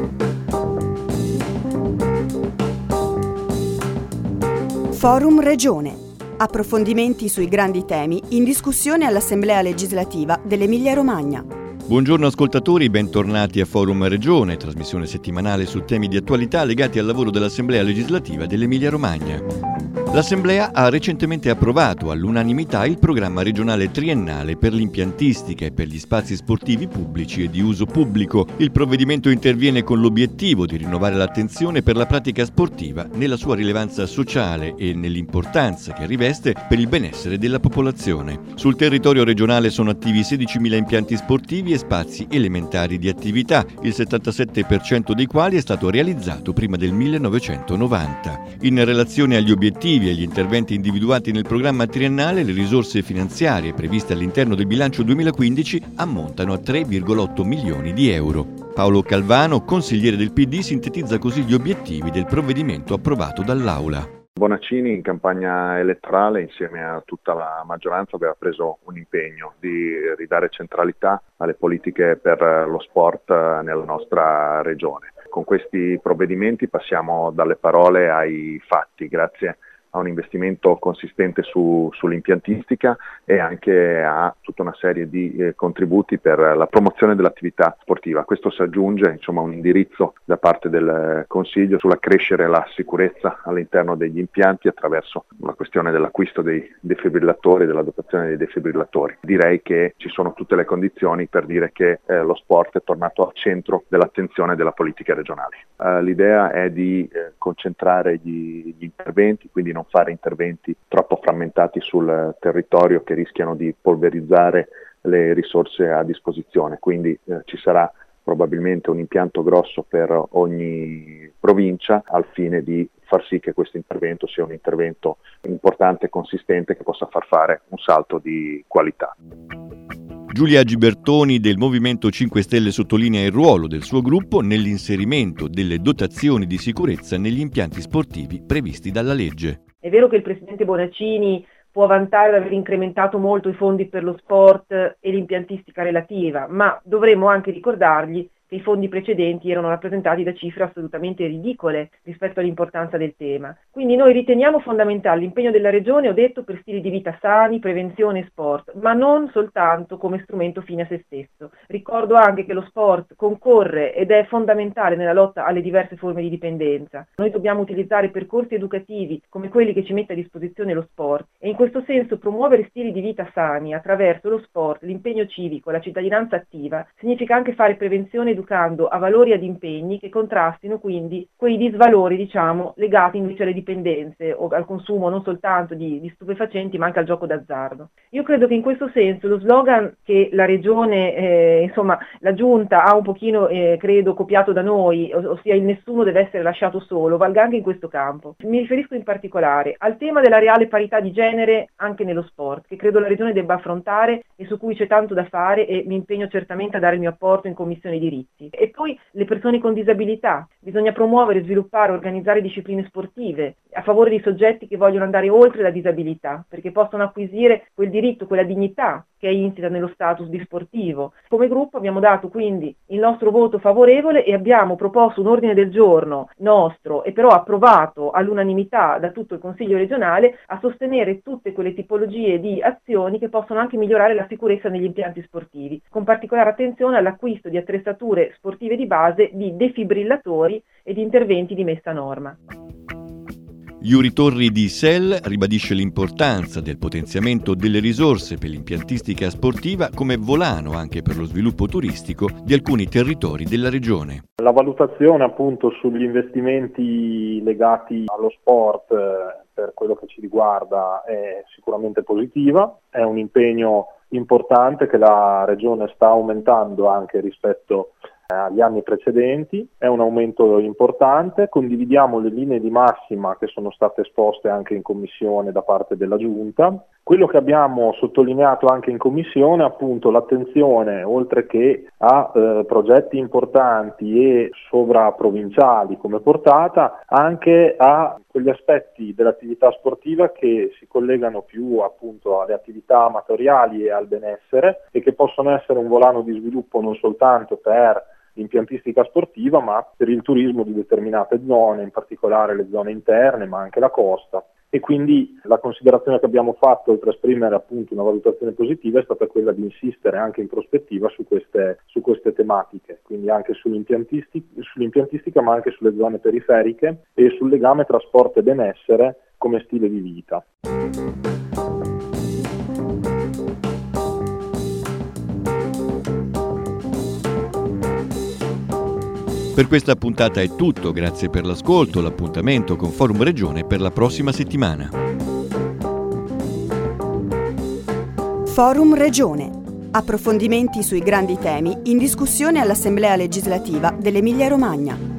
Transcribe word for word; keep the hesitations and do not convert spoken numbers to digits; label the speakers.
Speaker 1: Forum Regione. Approfondimenti sui grandi temi in discussione all'Assemblea legislativa dell'Emilia-Romagna.
Speaker 2: Buongiorno ascoltatori, bentornati a Forum Regione, trasmissione settimanale su temi di attualità legati al lavoro dell'Assemblea legislativa dell'Emilia-Romagna. L'Assemblea ha recentemente approvato all'unanimità il programma regionale triennale per l'impiantistica e per gli spazi sportivi pubblici e di uso pubblico. Il provvedimento interviene con l'obiettivo di rinnovare l'attenzione per la pratica sportiva nella sua rilevanza sociale e nell'importanza che riveste per il benessere della popolazione. Sul territorio regionale sono attivi sedicimila impianti sportivi e spazi elementari di attività, il settantasette per cento dei quali è stato realizzato prima del millenovecentonovanta. In relazione agli obiettivi e agli interventi individuati nel programma triennale, le risorse finanziarie previste all'interno del bilancio duemilaquindici ammontano a tre virgola otto milioni di euro. Paolo Calvano, consigliere del P D, sintetizza così gli obiettivi del provvedimento approvato dall'Aula.
Speaker 3: Bonaccini in campagna elettorale insieme a tutta la maggioranza aveva preso un impegno di ridare centralità alle politiche per lo sport nella nostra regione. Con questi provvedimenti passiamo dalle parole ai fatti, grazie a un investimento consistente su, sull'impiantistica e anche a tutta una serie di eh, contributi per la promozione dell'attività sportiva. Questo si aggiunge insomma a un indirizzo da parte del Consiglio sull'accrescere la sicurezza all'interno degli impianti attraverso la questione dell'acquisto dei defibrillatori e della dotazione dei defibrillatori. Direi che ci sono tutte le condizioni per dire che eh, lo sport è tornato al centro dell'attenzione della politica regionale. Uh, l'idea è di eh, concentrare gli, gli interventi, quindi non fare interventi troppo frammentati sul territorio che rischiano di polverizzare le risorse a disposizione. Quindi eh, ci sarà probabilmente un impianto grosso per ogni provincia al fine di far sì che questo intervento sia un intervento importante e consistente che possa far fare un salto di qualità.
Speaker 2: Giulia Gibertoni del Movimento cinque Stelle sottolinea il ruolo del suo gruppo nell'inserimento delle dotazioni di sicurezza negli impianti sportivi previsti dalla legge.
Speaker 4: È vero che il Presidente Bonaccini può vantare di aver incrementato molto i fondi per lo sport e l'impiantistica relativa, ma dovremmo anche ricordargli che i fondi precedenti erano rappresentati da cifre assolutamente ridicole rispetto all'importanza del tema. Quindi noi riteniamo fondamentale l'impegno della Regione, ho detto, per stili di vita sani, prevenzione e sport, ma non soltanto come strumento fine a se stesso. Ricordo anche che lo sport concorre ed è fondamentale nella lotta alle diverse forme di dipendenza. Noi dobbiamo utilizzare percorsi educativi come quelli che ci mette a disposizione lo sport e in questo senso promuovere stili di vita sani attraverso lo sport, l'impegno civico, la cittadinanza attiva, significa anche fare prevenzione educando a valori e ad impegni che contrastino quindi quei disvalori, diciamo, legati invece alle dipendenze o al consumo non soltanto di, di stupefacenti ma anche al gioco d'azzardo. Io credo che in questo senso lo slogan che la Regione, eh, insomma la Giunta ha un pochino, eh, credo, copiato da noi, ossia il nessuno deve essere lasciato solo, valga anche in questo campo. Mi riferisco in particolare al tema della reale parità di genere anche nello sport, che credo la Regione debba affrontare e su cui c'è tanto da fare e mi impegno certamente a dare il mio apporto in Commissione Diritti. E poi le persone con disabilità. Bisogna promuovere, sviluppare, organizzare discipline sportive a favore di soggetti che vogliono andare oltre la disabilità, perché possono acquisire quel diritto, quella dignità che è insita nello status di sportivo. Come gruppo abbiamo dato quindi il nostro voto favorevole e abbiamo proposto un ordine del giorno nostro e però approvato all'unanimità da tutto il Consiglio regionale a sostenere tutte quelle tipologie di azioni che possono anche migliorare la sicurezza negli impianti sportivi, con particolare attenzione all'acquisto di attrezzature sportive di base, di defibrillatori e di interventi di messa a norma.
Speaker 2: Iuri Torri di S E L ribadisce l'importanza del potenziamento delle risorse per l'impiantistica sportiva come volano anche per lo sviluppo turistico di alcuni territori della regione.
Speaker 5: La valutazione appunto sugli investimenti legati allo sport eh, per quello che ci riguarda è sicuramente positiva, è un impegno importante che la regione sta aumentando anche rispetto agli anni precedenti, è un aumento importante, condividiamo le linee di massima che sono state esposte anche in commissione da parte della Giunta. Quello che abbiamo sottolineato anche in commissione è appunto l'attenzione, oltre che a eh, progetti importanti e sovraprovinciali come portata, anche a quegli aspetti dell'attività sportiva che si collegano più appunto alle attività amatoriali e al benessere e che possono essere un volano di sviluppo non soltanto per l'impiantistica sportiva, ma per il turismo di determinate zone, in particolare le zone interne, ma anche la costa. E quindi la considerazione che abbiamo fatto, oltre a esprimere appunto una valutazione positiva, è stata quella di insistere anche in prospettiva su queste, su queste tematiche, quindi anche sull'impiantistica, sull'impiantistica ma anche sulle zone periferiche e sul legame tra sport e benessere come stile di vita.
Speaker 2: Per questa puntata è tutto, grazie per l'ascolto, l'appuntamento con Forum Regione per la prossima settimana.
Speaker 1: Forum Regione. Approfondimenti sui grandi temi in discussione all'Assemblea legislativa dell'Emilia Romagna.